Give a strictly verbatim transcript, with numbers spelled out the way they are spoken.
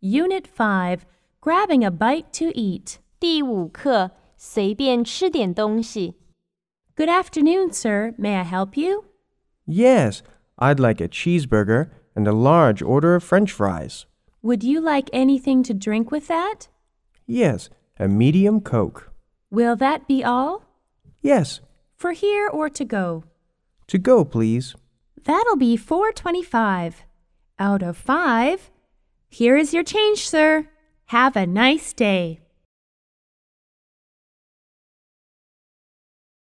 Unit five, Grabbing a Bite to Eat. 第五课，随便吃点东西。 Good afternoon, sir. May I help you? Yes, I'd like a cheeseburger and a large order of French fries. Would you like anything to drink with that? Yes, a medium Coke. Will that be all? Yes, For here or to go? to go, please. That'll be four twenty-five. Out of five. Here is your change, sir. Have a nice day.